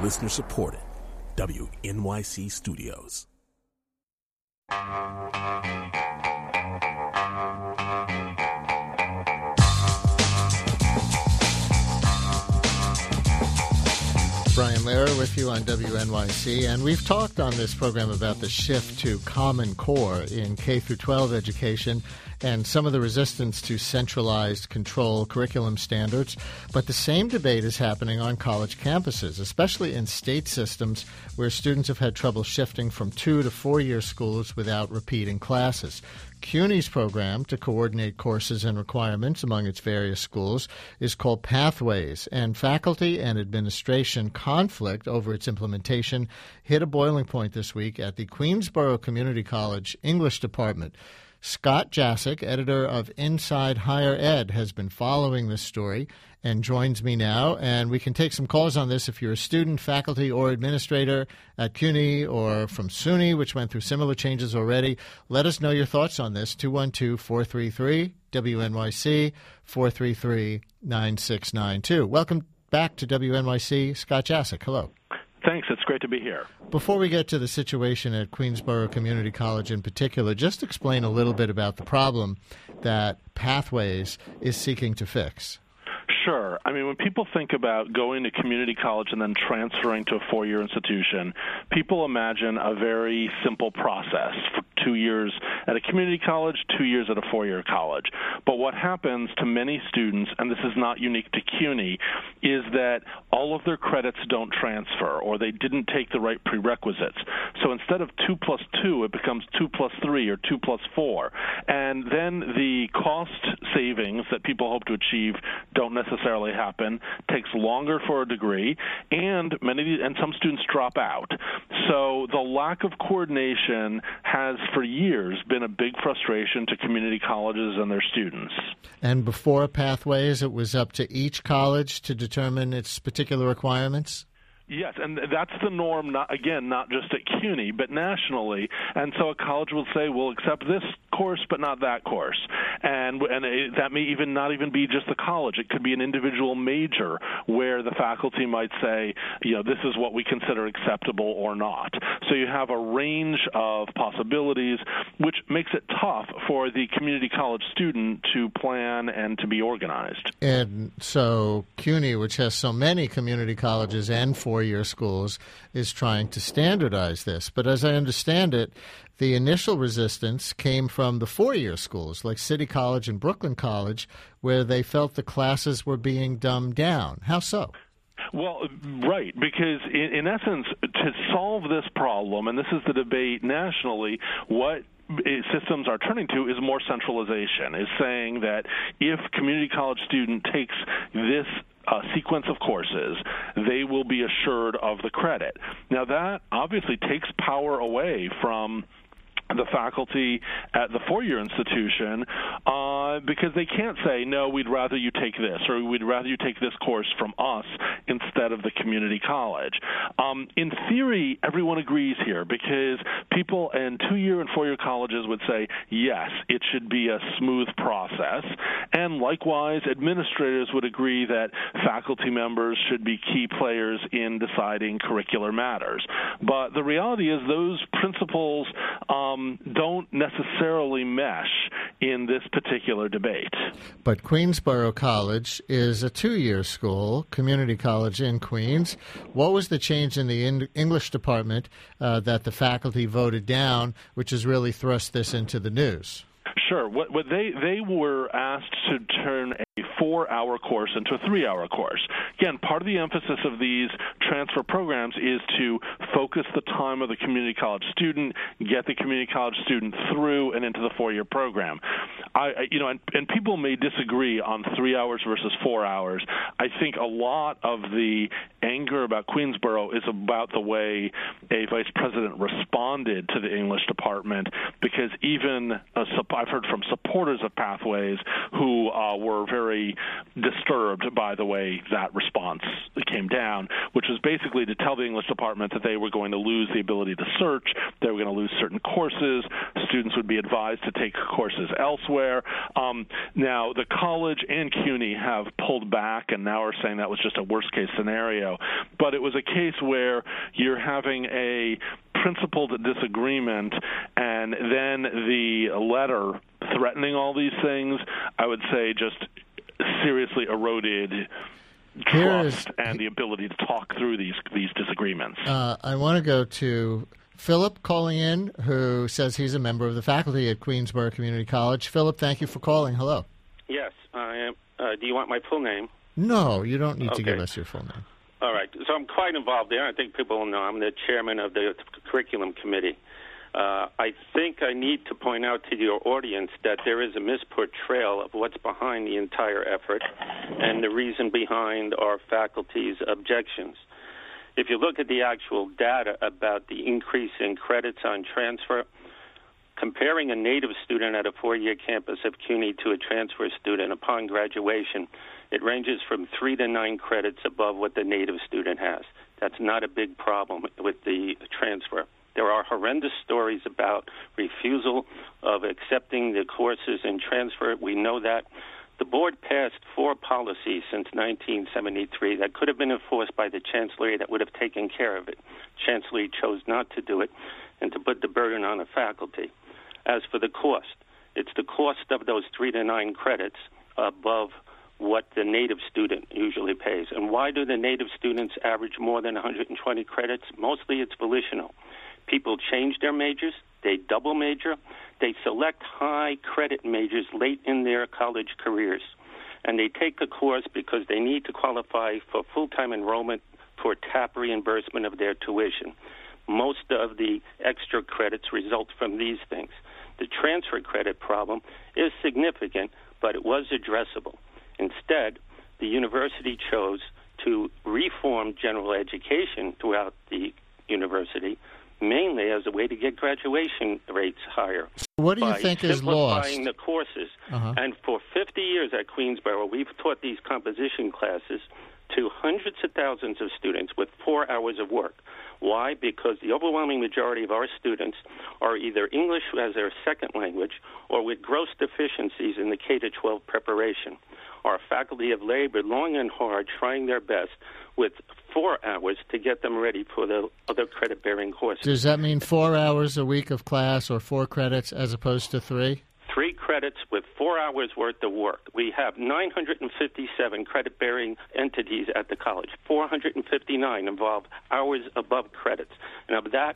Listener supported. WNYC Studios. Brian Lehrer with you on WNYC, and we've talked on this program about the shift to Common Core in K-12 education and some of the resistance to centralized control curriculum standards. But the same debate is happening on college campuses, especially in state systems where students have had trouble shifting from 2 to 4-year schools without repeating classes. CUNY's program to coordinate courses and requirements among its various schools is called Pathways, and faculty and administration conflict over its implementation hit a boiling point this week at the Queensborough Community College English Department. Scott Jassic, editor of Inside Higher Ed, has been following this story and joins me now. And we can take some calls on this if you're a student, faculty, or administrator at CUNY or from SUNY, which went through similar changes already. Let us know your thoughts on this. 212-433-WNYC, 433-9692. Welcome back to WNYC. Scott Jassic, hello. Thanks. It's great to be here. Before we get to the situation at Queensborough Community College in particular, just explain a little bit about the problem that Pathways is seeking to fix. Sure. I mean, when people think about going to community college and then transferring to a 4-year institution, people imagine a very simple process for 2 years at a community college, 2 years at a 4-year college. But what happens to many students, and this is not unique to CUNY, is that all of their credits don't transfer or they didn't take the right prerequisites. So instead of 2 plus 2, it becomes 2 plus 3 or 2 plus 4. And then the cost savings that people hope to achieve don't necessarily happen, takes longer for a degree, and some students drop out. So the lack of coordination has for years been a big frustration to community colleges and their students. And before Pathways, it was up to each college to determine its particular requirements? Yes, and that's the norm, not just at CUNY, but nationally. And so a college will say, we'll accept this course, but not that course. And that may not even be just the college. It could be an individual major where the faculty might say, this is what we consider acceptable or not. So you have a range of possibilities, which makes it tough for the community college student to plan and to be organized. And so CUNY, which has so many community colleges and 4-year schools, is trying to standardize this. But as I understand it, the initial resistance came from the 4-year schools, like City College and Brooklyn College, where they felt the classes were being dumbed down. How so? Well, right, because in essence, to solve this problem, and this is the debate nationally, what systems are turning to is more centralization, is saying that if community college student takes this sequence of courses, they will be assured of the credit. Now, that obviously takes power away from the faculty at the 4-year institution because they can't say, no, we'd rather you take this, or we'd rather you take this course from us instead of the community college. In theory, everyone agrees here because people in 2-year and 4-year colleges would say, yes, it should be a smooth process. And likewise, administrators would agree that faculty members should be key players in deciding curricular matters. But the reality is those principles don't necessarily mesh in this particular debate. But Queensborough College is a 2-year school, community college in Queens. What was the change in the English department that the faculty voted down, which has really thrust this into the news? Sure. What they were asked to turn a 4-hour course into a 3-hour course. Again, part of the emphasis of these transfer programs is to focus the time of the community college student, get the community college student through and into the 4-year program. And people may disagree on 3 hours versus 4 hours. I think a lot of the anger about Queensborough is about the way a vice president responded to the English department, because even I've heard from supporters of Pathways who were very disturbed by the way that response came down, which was basically to tell the English department that they were going to lose the ability to search, they were going to lose certain courses, students would be advised to take courses elsewhere, where now the college and CUNY have pulled back and now are saying that was just a worst-case scenario. But it was a case where you're having a principled disagreement, and then the letter threatening all these things, I would say, just seriously eroded trust and the ability to talk through these disagreements. I want to go to Philip calling in, who says he's a member of the faculty at Queensborough Community College. Philip, thank you for calling. Hello. Yes, I am. Do you want my full name? No, you don't need to give us your full name. All right. So I'm quite involved there. I think people will know I'm the chairman of the curriculum committee. I think I need to point out to your audience that there is a misportrayal of what's behind the entire effort and the reason behind our faculty's objections. If you look at the actual data about the increase in credits on transfer, comparing a native student at a four-year campus of CUNY to a transfer student upon graduation, it ranges from 3 to 9 credits above what the native student has. That's not a big problem with the transfer. There are horrendous stories about refusal of accepting the courses in transfer. We know that. The board passed 4 policies since 1973 that could have been enforced by the Chancellery that would have taken care of it. Chancellery chose not to do it and to put the burden on the faculty. As for the cost, it's the cost of those 3 to 9 credits above what the native student usually pays. And why do the native students average more than 120 credits? Mostly it's volitional. People change their majors, they double major, they select high credit majors late in their college careers, and they take a course because they need to qualify for full-time enrollment for TAP reimbursement of their tuition. Most of the extra credits result from these things. The transfer credit problem is significant, but it was addressable. Instead, the university chose to reform general education throughout the university, mainly as a way to get graduation rates higher. What do you think is lost? Simplifying the courses. And for 50 years at Queensborough, we've taught these composition classes to hundreds of thousands of students with 4 hours of work. Why? Because the overwhelming majority of our students are either English as their second language or with gross deficiencies in the K-12 preparation. Our faculty have labored long and hard trying their best with 4 hours to get them ready for the other credit-bearing courses. Does that mean 4 hours a week of class or 4 credits as opposed to 3? 3 credits with 4 hours worth of work. We have 957 credit-bearing entities at the college. 459 involve hours above credits. And of that,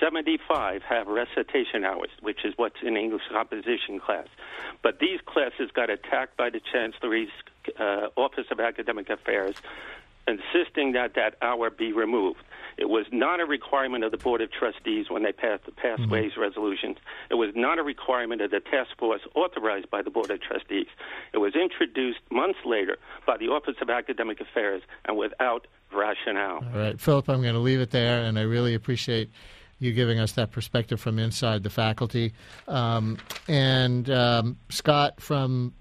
75 have recitation hours, which is what's in English composition class. But these classes got attacked by the Chancellery's Office of Academic Affairs, insisting that that hour be removed. It was not a requirement of the Board of Trustees when they passed the Pathways resolutions. It was not a requirement of the task force authorized by the Board of Trustees. It was introduced months later by the Office of Academic Affairs and without rationale. All right, Philip, I'm going to leave it there, and I really appreciate you giving us that perspective from inside the faculty. Scott from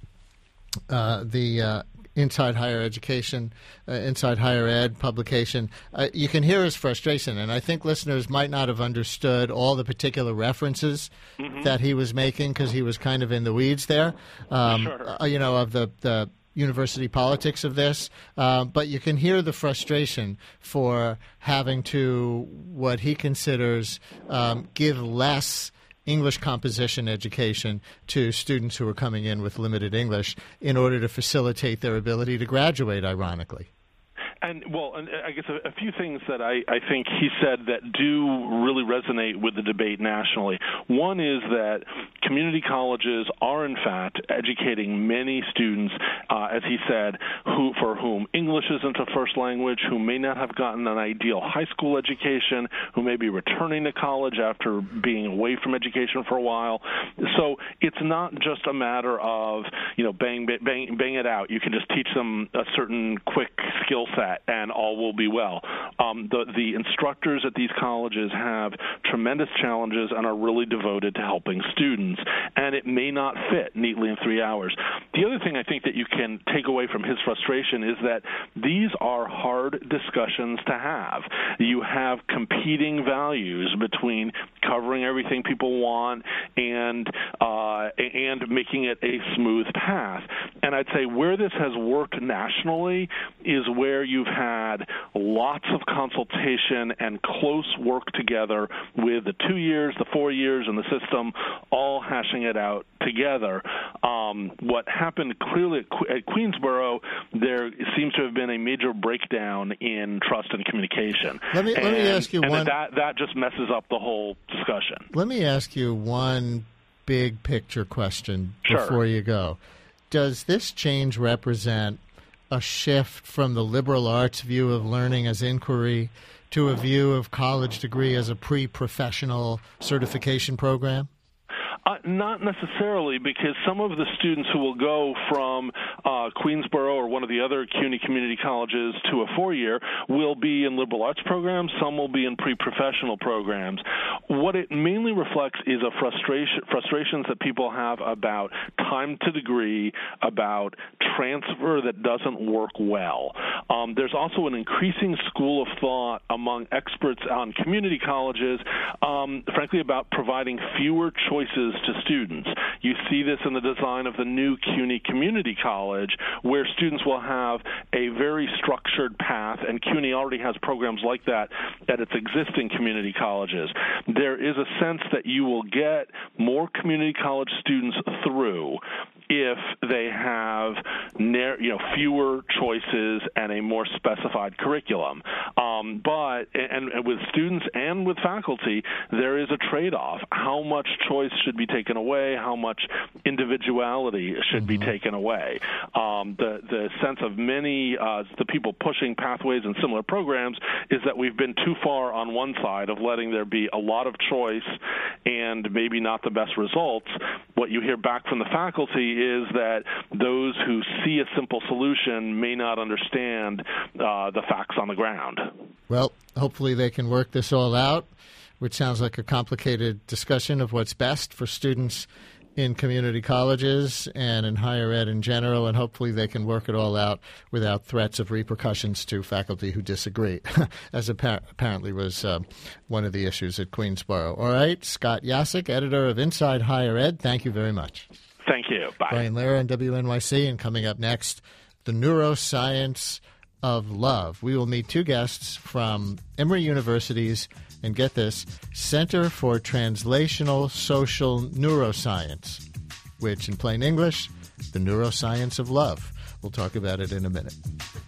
the Inside Higher Education, Inside Higher Ed publication, you can hear his frustration, and I think listeners might not have understood all the particular references that he was making because he was kind of in the weeds there, of the university politics of this, but you can hear the frustration for having to, what he considers, give less English composition education to students who are coming in with limited English in order to facilitate their ability to graduate, ironically. And I guess a few things that I think he said that do really resonate with the debate nationally. One is that community colleges are, in fact, educating many students, as he said, for whom English isn't a first language, who may not have gotten an ideal high school education, who may be returning to college after being away from education for a while. So it's not just a matter of, bang it out. You can just teach them a certain quick skill set and all will be well. The instructors at these colleges have tremendous challenges and are really devoted to helping students, and it may not fit neatly in 3 hours. The other thing I think that you can take away from his frustration is that these are hard discussions to have. You have competing values between covering everything people want, and making it a smooth path. And I'd say where this has worked nationally is where you've had lots of consultation and close work together with the 2 years, the 4 years, and the system all hashing it out together. What happened clearly at Queensborough, there seems to have been a major breakdown in trust and communication. Let me ask you one. That just messes up the whole discussion. Let me ask you one big picture question Sure. before you go. Does this change represent a shift from the liberal arts view of learning as inquiry to a view of college degree as a pre-professional certification program? Not necessarily, because some of the students who will go from Queensborough or one of the other CUNY community colleges to a 4-year will be in liberal arts programs. Some will be in pre-professional programs. What it mainly reflects is a frustrations that people have about time to degree, about transfer that doesn't work well. There's also an increasing school of thought among experts on community colleges, frankly, about providing fewer choices to students. You see this in the design of the new CUNY Community College, where students will have a very structured path, and CUNY already has programs like that at its existing community colleges. There is a sense that you will get more community college students through if they have fewer choices and a more specified curriculum. But with students and with faculty, there is a trade-off. How much choice should be taken away? How much individuality should be taken away? The sense of many the people pushing pathways and similar programs is that we've been too far on one side of letting there be a lot of choice and maybe not the best results. What you hear back from the faculty is that those who see a simple solution may not understand the facts on the ground. Well, hopefully they can work this all out, which sounds like a complicated discussion of what's best for students in community colleges and in higher ed in general, and hopefully they can work it all out without threats of repercussions to faculty who disagree, as apparently was one of the issues at Queensborough. All right, Scott Yasek, editor of Inside Higher Ed, thank you very much. Thank you. Bye. Brian Lehrer on WNYC, and coming up next, the neuroscience of love. We will meet two guests from Emory University's, and get this, Center for Translational Social Neuroscience, which in plain English, the neuroscience of love. We'll talk about it in a minute.